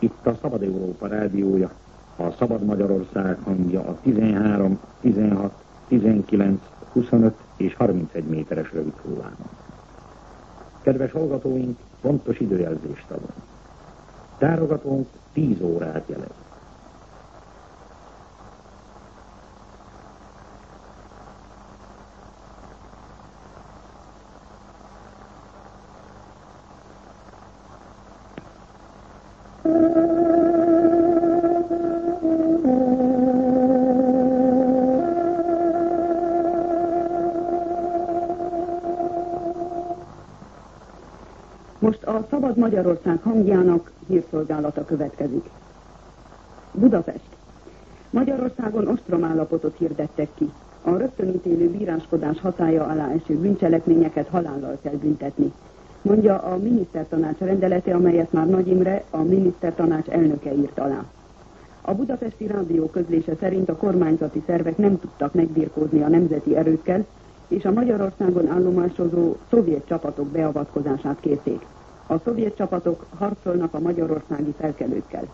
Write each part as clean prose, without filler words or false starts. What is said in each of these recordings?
Itt a Szabad Európa rádiója, a Szabad Magyarország hangja a 13, 16, 19, 25 és 31 méteres rövid hullámon. Kedves hallgatóink, pontos időjelzést adunk. Tárogatónk 10 órát jelez. Most a Szabad Magyarország hangjának hírszolgálata következik. Budapest. Magyarországon ostromállapotot hirdettek ki. A rögtönítélő bíráskodás hatálya alá eső bűncselekményeket halállal kell büntetni, mondja a minisztertanács rendelete, amelyet már Nagy Imre, a minisztertanács elnöke írt alá. A Budapesti Rádió közlése szerint a kormányzati szervek nem tudtak megbirkózni a nemzeti erőkkel, és a Magyarországon állomásozó szovjet csapatok beavatkozását kérték. A szovjet csapatok harcolnak a magyarországi felkelőkkel.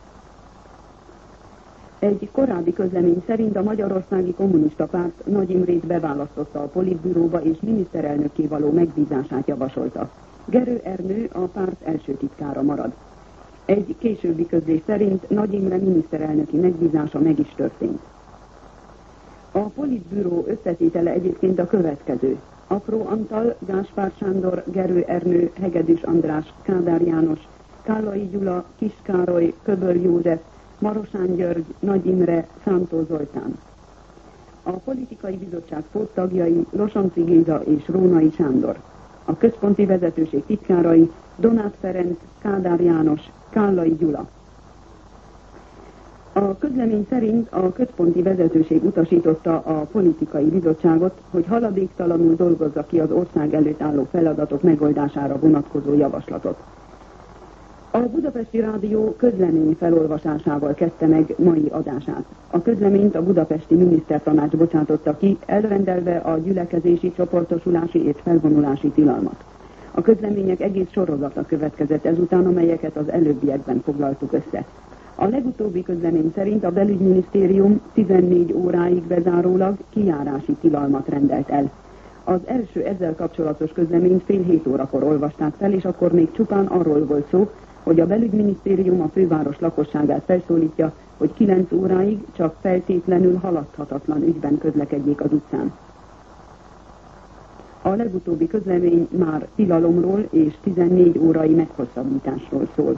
Egy korábbi közlemény szerint a Magyarországi Kommunista Párt Nagy Imrét beválasztotta a politbüróba és miniszterelnökké való megbízását javasolta. Gerő Ernő a párt első titkára marad. Egy későbbi közlés szerint Nagy Imre miniszterelnöki megbízása meg is történt. A politbüró összetétele egyébként a következő: Apró Antal, Gáspár Sándor, Gerő Ernő, Hegedűs András, Kádár János, Kállai Gyula, Kis Károly, Köböl József, Marosán György, Nagy Imre, Szántó Zoltán. A politikai bizottság póttagjai Losonci Géza és Rónai Sándor. A központi vezetőség titkárai Donát Ferenc, Kádár János, Kállai Gyula. A közlemény szerint a központi vezetőség utasította a politikai bizottságot, hogy haladéktalanul dolgozza ki az ország előtt álló feladatok megoldására vonatkozó javaslatot. A Budapesti Rádió közlemény felolvasásával kezdte meg mai adását. A közleményt a Budapesti Minisztertanács bocsátotta ki, elrendelve a gyülekezési, csoportosulási és felvonulási tilalmat. A közlemények egész sorozata következett ezután, amelyeket az előbbiekben foglaltuk össze. A legutóbbi közlemény szerint a belügyminisztérium 14 óráig bezárólag kijárási tilalmat rendelt el. Az első ezzel kapcsolatos közleményt fél 7 órakor olvasták fel, és akkor még csupán arról volt szó, hogy a belügyminisztérium a főváros lakosságát felszólítja, hogy 9 óráig csak feltétlenül haladhatatlan ügyben közlekedjék az utcán. A legutóbbi közlemény már tilalomról és 14 órai meghosszabbításról szól.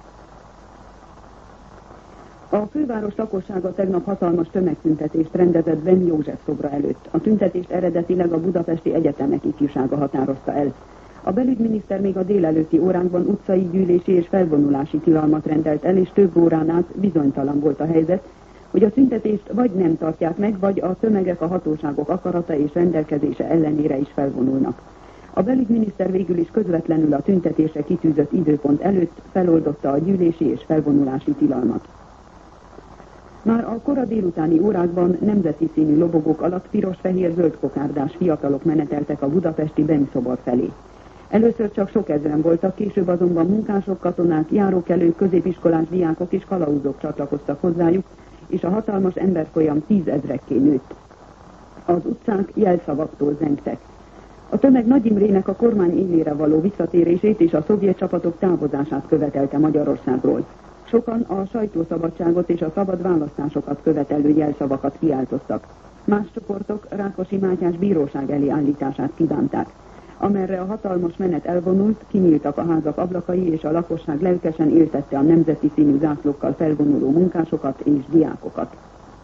A főváros lakossága tegnap hatalmas tömegtüntetést rendezett Ben József szobra előtt. A tüntetést eredetileg a Budapesti Egyetemek ifjúsága határozta el. A belügyminiszter még a délelőtti órákban utcai gyűlési és felvonulási tilalmat rendelt el, és több órán át bizonytalan volt a helyzet, hogy a tüntetést vagy nem tartják meg, vagy a tömegek a hatóságok akarata és rendelkezése ellenére is felvonulnak. A belügyminiszter végül is közvetlenül a tüntetésre kitűzött időpont előtt feloldotta a gyűlési és felvonulási tilalmat. Már a kora délutáni órákban nemzeti színű lobogók alatt piros-fehér-zöld kokárdás fiatalok meneteltek a budapesti Ben szobor felé. Először csak sok ezren voltak, később azonban munkások, katonák, járókelők, középiskolás diákok és kalauzok csatlakoztak hozzájuk, és a hatalmas emberfolyam 10 000-ekké nőtt. Az utcák jelszavaktól zengtek. A tömeg Nagy Imrének a kormány élére való visszatérését és a szovjet csapatok távozását követelte Magyarországról. Sokan a sajtószabadságot és a szabad választásokat követelő jelszavakat kiáltoztak. Más csoportok Rákosi Mátyás bíróság elé állítását kívánták. Amerre a hatalmas menet elvonult, kinyíltak a házak ablakai, és a lakosság lelkesen éltette a nemzeti színű zászlókkal felvonuló munkásokat és diákokat.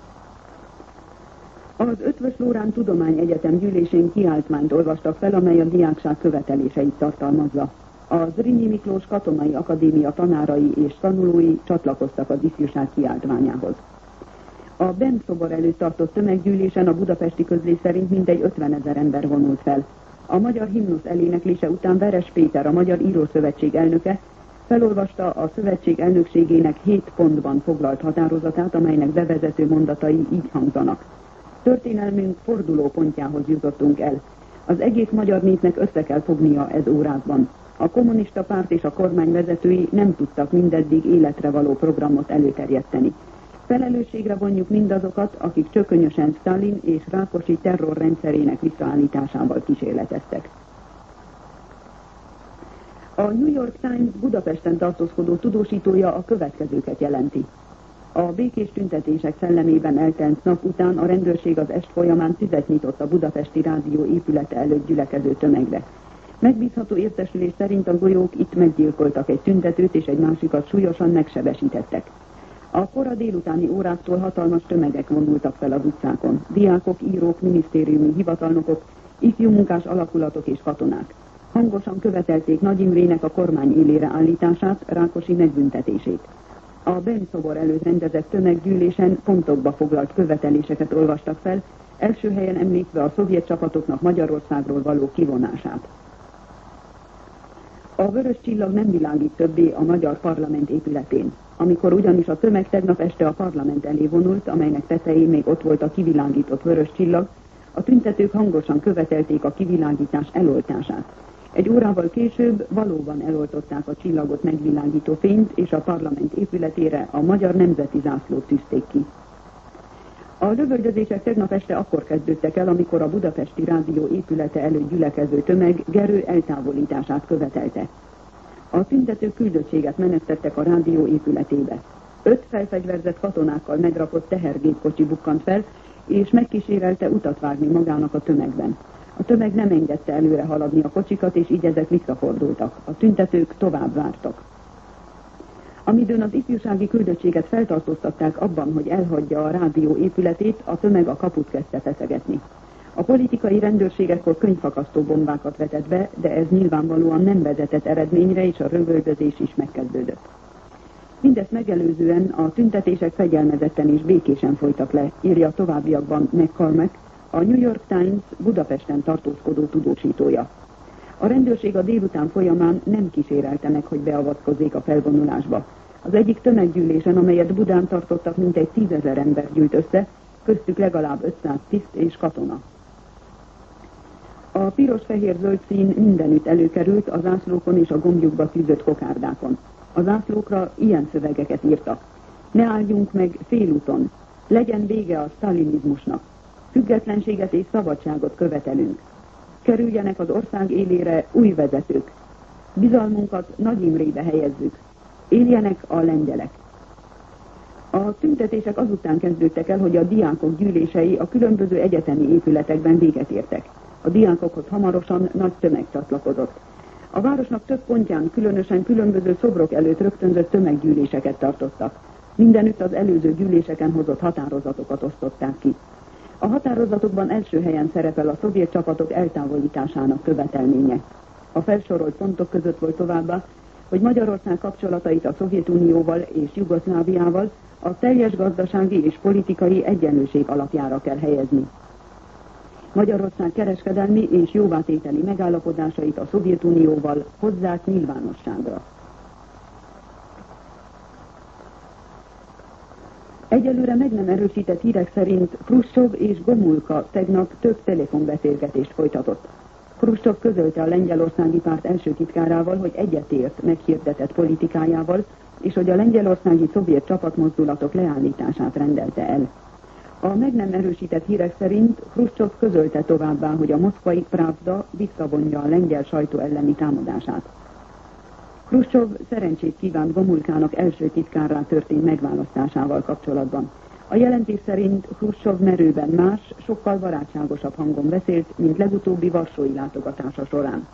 Az Eötvös Loránd Tudományegyetem gyűlésén kiáltmányt olvastak fel, amely a diákság követeléseit tartalmazza. A Zrínyi Miklós Katonai Akadémia tanárai és tanulói csatlakoztak az ifjúság kiáltványához. A Ben szobor előtt tartott tömeggyűlésen a budapesti közlés szerint mintegy 50 000 ember vonult fel. A magyar himnusz eléneklése után Veres Péter, a Magyar Írószövetség elnöke, felolvasta a szövetség elnökségének 7 pontban foglalt határozatát, amelynek bevezető mondatai így hangzanak. Történelmünk fordulópontjához jutottunk el. Az egész magyar népnek össze kell fognia ez órákban. A kommunista párt és a kormány vezetői nem tudtak mindeddig életre való programot előterjeszteni. Felelősségre vonjuk mindazokat, akik csökönyösen Stalin és Rákosi terrorrendszerének visszaállításával kísérleteztek. A New York Times Budapesten tartózkodó tudósítója a következőket jelenti. A békés tüntetések szellemében eltelt nap után a rendőrség az est folyamán tüzet nyitott a budapesti rádió épülete előtt gyülekező tömegre. Megbízható értesülés szerint a golyók itt meggyilkoltak egy tüntetőt és egy másikat súlyosan megsebesítettek. A kora délutáni óráktól hatalmas tömegek vonultak fel az utcákon. Diákok, írók, minisztériumi hivatalnokok, ifjú munkás alakulatok és katonák. Hangosan követelték Nagy Imrének a kormány élére állítását, Rákosi megbüntetését. A Benn szobor előtt rendezett tömeggyűlésen pontokba foglalt követeléseket olvastak fel, első helyen említve a szovjet csapatoknak Magyarországról való kivonását. A vörös csillag nem világít többé a magyar parlament épületén. Amikor ugyanis a tömeg tegnap este a parlament elé vonult, amelynek tetején még ott volt a kivilágított vörös csillag, a tüntetők hangosan követelték a kivilágítás eloltását. Egy órával később valóban eloltották a csillagot megvilágító fényt, és a parlament épületére a magyar nemzeti zászlót tűzték ki. A lövöldözések tegnap este akkor kezdődtek el, amikor a budapesti rádió épülete előtt gyülekező tömeg Gerő eltávolítását követelte. A tüntetők küldöttséget menesztettek a rádió épületébe. 5 felfegyverzett katonákkal megrakott tehergépkocsi bukkant fel, és megkísérelte utat vágni magának a tömegben. A tömeg nem engedte előre haladni a kocsikat, és így ezek visszafordultak. A tüntetők tovább vártak. Amidőn az ifjúsági küldöttséget feltartóztatták abban, hogy elhagyja a rádió épületét, a tömeg a kaput kezdte feszegetni. A politikai rendőrség ekkor könyvfakasztó bombákat vetett be, de ez nyilvánvalóan nem vezetett eredményre, és a lövöldözés is megkezdődött. Mindezt megelőzően a tüntetések fegyelmezetten és békésen folytak le, írja továbbiakban McCormack, a New York Times Budapesten tartózkodó tudósítója. A rendőrség a délután folyamán nem kísérelte meg, hogy beavatkozzék a felvonulásba. Az egyik tömeggyűlésen, amelyet Budán tartottak, mintegy 10 000 ember gyűlt össze, köztük legalább 500 tiszt és katona. A piros-fehér-zöld szín mindenütt előkerült a zászlókon és a gombjukba tűzött kokárdákon. A zászlókra ilyen szövegeket írtak. Ne álljunk meg félúton, legyen vége a sztalinizmusnak, függetlenséget és szabadságot követelünk. Kerüljenek az ország élére új vezetők. Bizalmunkat Nagy Imrébe helyezzük. Éljenek a lengyelek. A tüntetések azután kezdődtek el, hogy a diákok gyűlései a különböző egyetemi épületekben véget értek. A diákokhoz hamarosan nagy tömeg csatlakozott. A városnak több pontján, különösen különböző szobrok előtt rögtönzött tömeggyűléseket tartottak. Mindenütt az előző gyűléseken hozott határozatokat osztották ki. A határozatokban első helyen szerepel a szovjet csapatok eltávolításának követelménye. A felsorolt pontok között volt továbbá, hogy Magyarország kapcsolatait a Szovjetunióval és Jugoszláviával a teljes gazdasági és politikai egyenlőség alapjára kell helyezni. Magyarország kereskedelmi és jóvátételi megállapodásait a Szovjetunióval hozzák nyilvánosságra. Egyelőre meg nem erősített hírek szerint Hruscsov és Gomulka tegnap több telefonbeszélgetést folytatott. Hruscsov közölte a lengyelországi párt első titkárával, hogy egyetért meghirdetett politikájával, és hogy a lengyelországi szovjet csapatmozdulatok leállítását rendelte el. A meg nem erősített hírek szerint Hruscsov közölte továbbá, hogy a moszkvai Pravda visszavonja a lengyel sajtó elleni támadását. Hruscsov szerencsét kívánt Gomulkának első titkárrá történt megválasztásával kapcsolatban. A jelentés szerint Hruscsov merőben más, sokkal barátságosabb hangon beszélt, mint legutóbbi varsói látogatása során.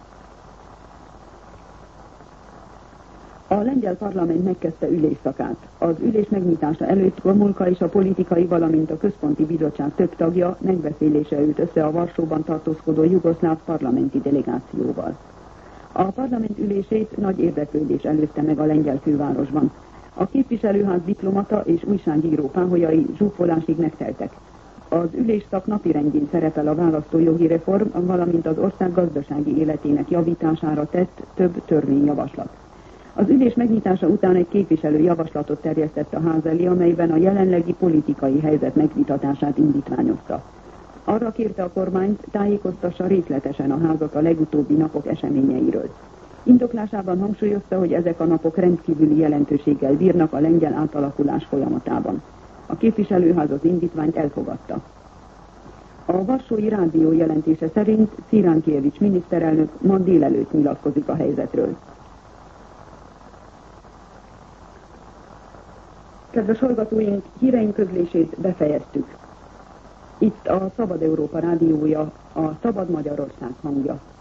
A lengyel parlament megkezdte ülésszakát. Az ülés megnyitása előtt Gomulka és a politikai, valamint a központi bizottság több tagja megbeszélése ült össze a Varsóban tartózkodó jugoszláv parlamenti delegációval. A parlament ülését nagy érdeklődés előzte meg a lengyel fővárosban. A képviselőház diplomata és újságíró páholyai zsúfolásig megteltek. Az ülésszak napirendjén szerepel a választójogi reform, valamint az ország gazdasági életének javítására tett több törvényjavaslat. Az ülés megnyitása után egy képviselő javaslatot terjesztett a ház elé, amelyben a jelenlegi politikai helyzet megvitatását indítványozta. Arra kérte a kormányt, tájékoztassa részletesen a házat a legutóbbi napok eseményeiről. Indoklásában hangsúlyozta, hogy ezek a napok rendkívüli jelentőséggel bírnak a lengyel átalakulás folyamatában. A képviselőház az indítványt elfogadta. A Varsói Rádió jelentése szerint Ciránkiewicz miniszterelnök ma délelőtt nyilatkozik a helyzetről. Kedves hallgatóink, híreink közlését befejeztük. Itt a Szabad Európa rádiója, a Szabad Magyarország hangja.